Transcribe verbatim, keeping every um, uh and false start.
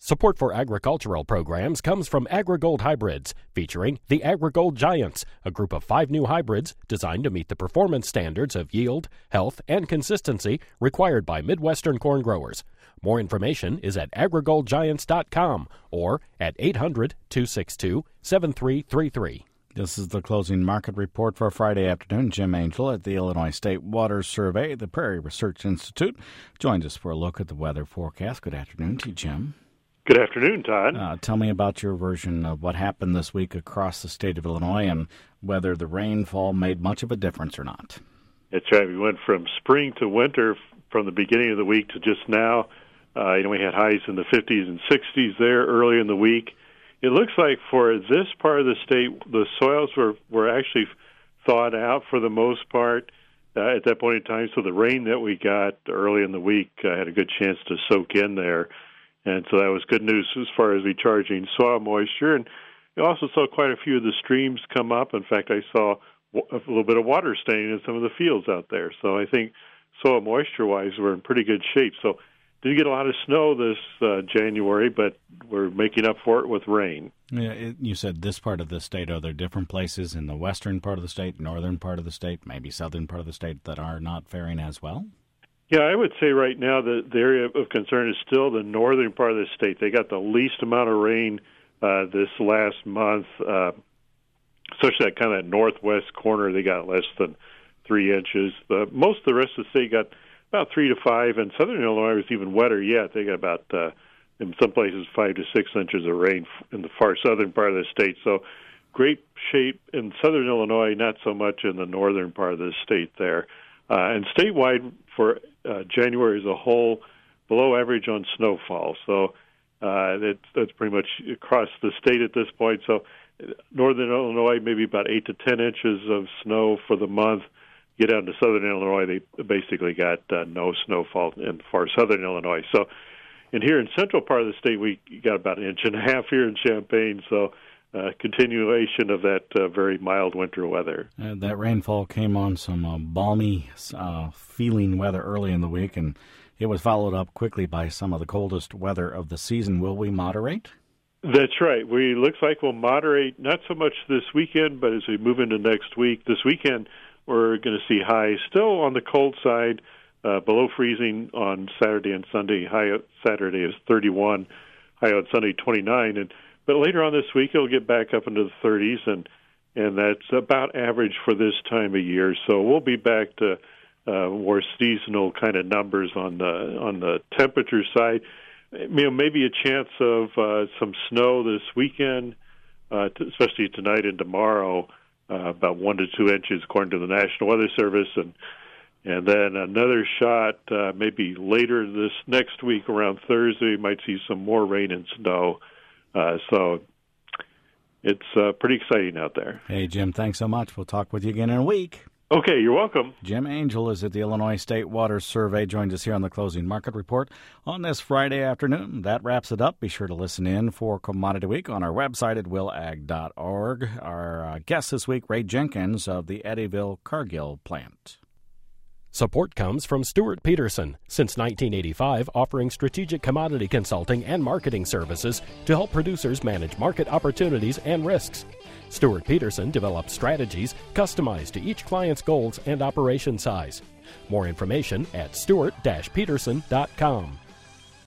Support for agricultural programs comes from AgriGold Hybrids, featuring the AgriGold Giants, a group of five new hybrids designed to meet the performance standards of yield, health, and consistency required by Midwestern corn growers. More information is at agri gold giants dot com or at eight hundred, two six two, seven three three three. This is the closing market report for Friday afternoon. Jim Angel at the Illinois State Water Survey, the Prairie Research Institute, joins us for a look at the weather forecast. Good afternoon to you, Jim. Good afternoon, Todd. Uh, tell me about your version of what happened this week across the state of Illinois and whether the rainfall made much of a difference or not. That's right. We went from spring to winter from the beginning of the week to just now. Uh, you know, we had highs in the fifties and sixties there early in the week. It looks like for this part of the state, the soils were, were actually thawed out for the most part uh, at that point in time. So the rain that we got early in the week uh, had a good chance to soak in there. And so that was good news as far as recharging soil moisture. And you also saw quite a few of the streams come up. In fact, I saw a little bit of water staying in some of the fields out there. So I think soil moisture-wise, we're in pretty good shape. So didn't get a lot of snow this uh, January, but we're making up for it with rain. Yeah, it, you said this part of the state. Are there different places in the western part of the state, northern part of the state, maybe southern part of the state that are not faring as well? Yeah, I would say right now that the area of concern is still the northern part of the state. They got the least amount of rain uh, this last month, uh, especially that kind of that northwest corner. They got less than three inches. Uh, most of the rest of the state got about three to five, and southern Illinois was even wetter yet. They got about, uh, in some places, five to six inches of rain in the far southern part of the state. So great shape in southern Illinois, not so much in the northern part of the state there. Uh, and statewide for uh, January as a whole, below average on snowfall. So uh, that's, that's pretty much across the state at this point. So northern Illinois, maybe about eight to ten inches of snow for the month. Get down to southern Illinois, they basically got uh, no snowfall in far southern Illinois. So, and here in central part of the state, we got about an inch and a half here in Champaign. So, uh, continuation of that uh, very mild winter weather. Uh, that rainfall came on some uh, balmy uh, feeling weather early in the week, and it was followed up quickly by some of the coldest weather of the season. Will we moderate? That's right. We looks like we'll moderate, not so much this weekend, but as we move into next week. This weekend, we're going to see highs still on the cold side, uh, below freezing on Saturday and Sunday. High Saturday is thirty-one, high on Sunday twenty-nine, and but later on this week it'll get back up into the thirties, and and that's about average for this time of year. So we'll be back to uh, more seasonal kind of numbers on the on the temperature side. You know, maybe a chance of uh, some snow this weekend, uh, t- especially tonight and tomorrow. Uh, about one to two inches, according to the National Weather Service, and and then another shot uh, maybe later this next week around Thursday. We might see some more rain and snow. Uh, so it's uh, pretty exciting out there. Hey, Jim, thanks so much. We'll talk with you again in a week. Okay, you're welcome. Jim Angel is at the Illinois State Water Survey, joins us here on the Closing Market Report on this Friday afternoon. That wraps it up. Be sure to listen in for Commodity Week on our website at will ag dot org. Our uh, guest this week, Ray Jenkins of the Eddyville Cargill plant. Support comes from Stuart Peterson, since nineteen eighty-five, offering strategic commodity consulting and marketing services to help producers manage market opportunities and risks. Stuart Peterson develops strategies customized to each client's goals and operation size. More information at stuart dash peterson dot com.